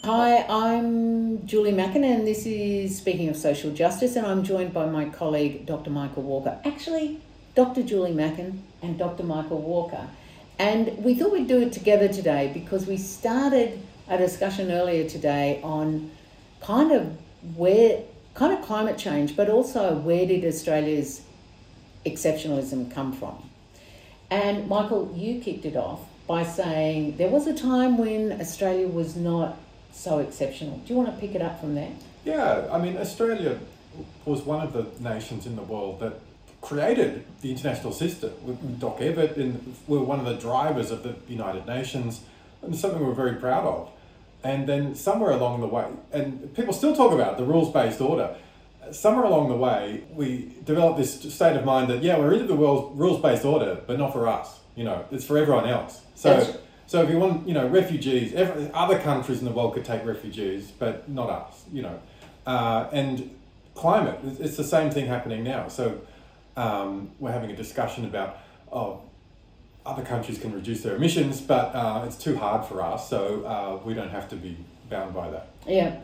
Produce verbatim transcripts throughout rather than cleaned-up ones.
Hi, I'm Julie Mackin, and this is Speaking of Social Justice, and I'm joined by my colleague, Doctor Michael Walker. Actually, Doctor Julie Mackin and Doctor Michael Walker. And we thought we'd do it together today because we started a discussion earlier today on kind of where, kind of climate change, but also where did Australia's exceptionalism come from? And Michael, you kicked it off by saying there was a time when Australia was not so exceptional. Do you want to pick it up from there? Yeah, I mean, Australia was one of the nations in the world that created the international system. With Doc Evatt, and we're one of the drivers of the United Nations, and something we're very proud of. And then somewhere along the way, and people still talk about it, the rules-based order, somewhere along the way, we developed this state of mind that, yeah, we're into the world's rules-based order, but not for us. You know, it's for everyone else. So. That's- So if you want, you know, refugees, every, other countries in the world could take refugees, but not us, you know. Uh, and climate, it's the same thing happening now. So um, we're having a discussion about, oh, other countries can reduce their emissions, but uh, it's too hard for us, so uh, we don't have to be bound by that. Yeah.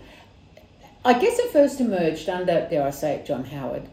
I guess it first emerged under, dare I say it, John Howard.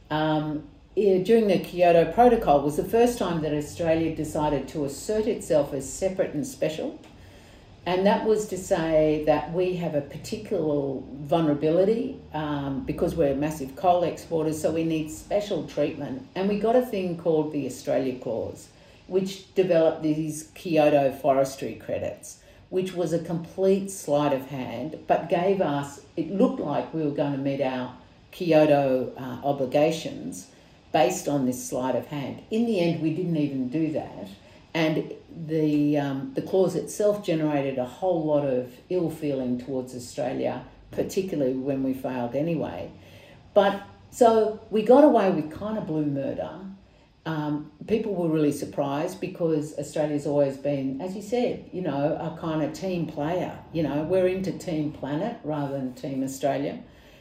Um, During the Kyoto Protocol was the first time that Australia decided to assert itself as separate and special. And that was to say that we have a particular vulnerability um, because we're massive coal exporters, so we need special treatment. And we got a thing called the Australia Clause, which developed these Kyoto forestry credits, which was a complete sleight of hand, but gave us, it looked like we were going to meet our Kyoto uh, obligations based on this sleight of hand. In the end, we didn't even do that. And the um, the clause itself generated a whole lot of ill feeling towards Australia, particularly when we failed anyway. But so we got away with kind of blue murder. Um, people were really surprised because Australia's always been, as you said, you know, a kind of team player. You know, we're into Team Planet rather than Team Australia.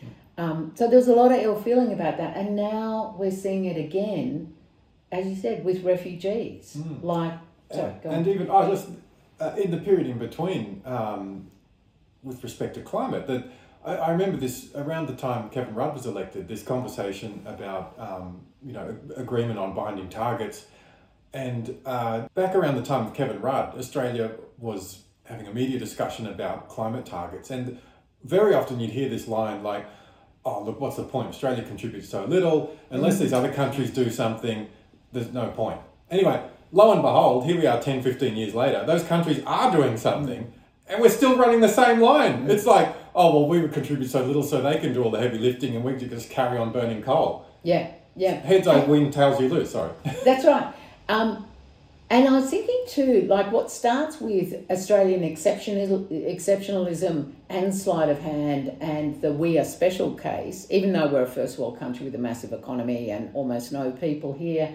Um, so there's a lot of ill feeling about that. And now we're seeing it again, as you said, with refugees. Mm. Like, sorry, and, go and on. even, oh, just uh, in the period in between, um, with respect to climate, that I, I remember this around the time Kevin Rudd was elected, this conversation about, um, you know, agreement on binding targets. And uh, back around the time of Kevin Rudd, Australia was having a media discussion about climate targets. And very often you'd hear this line like, oh, look, what's the point? Australia contributes so little. Unless these other countries do something, there's no point. Anyway, lo and behold, here we are ten, fifteen years later. Those countries are doing something and we're still running the same line. It's like, oh, well, we would contribute so little so they can do all the heavy lifting and we can just carry on burning coal. Yeah, yeah. Heads I win, tails you lose, sorry. That's right. Um, and I was thinking too, like what starts with Australian exceptional, exceptionalism and sleight of hand and the we are special case, even though we're a first world country with a massive economy and almost no people here.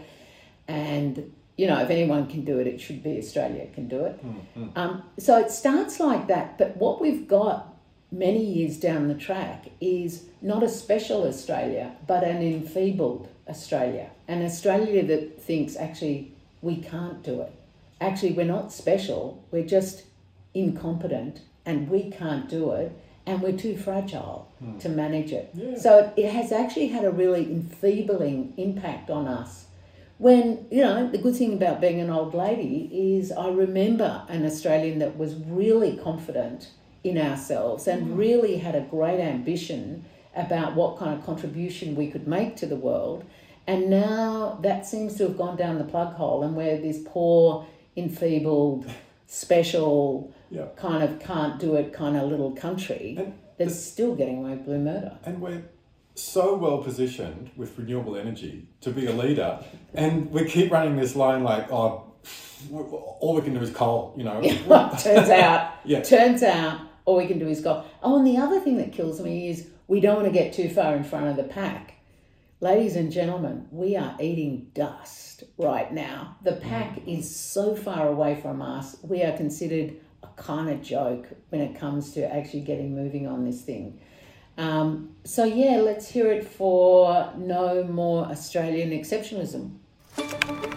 And, you know, if anyone can do it, it should be Australia can do it. Mm-hmm. Um, so it starts like that. But what we've got many years down the track is not a special Australia, but an enfeebled Australia. An Australia that thinks actually, we can't do it. Actually, we're not special. We're just incompetent and we can't do it and we're too fragile mm. to manage it. Yeah. So it has actually had a really enfeebling impact on us. When, you know, the good thing about being an old lady is I remember an Australian that was really confident in ourselves and mm. really had a great ambition about what kind of contribution we could make to the world. And now that seems to have gone down the plug hole and we're this poor, enfeebled, special, yeah. kind of can't do it kind of little country and that's the, still getting away with blue murder. And we're so well positioned with renewable energy to be a leader and we keep running this line like, oh, all we can do is coal, you know. turns out, yeah. turns out all we can do is coal. Oh, and the other thing that kills me is we don't want to get too far in front of the pack. Ladies and gentlemen, we are eating dust right now. The pack mm. is so far away from us. We are considered a kind of joke when it comes to actually getting moving on this thing. Um, so yeah, let's hear it for no more Australian exceptionalism.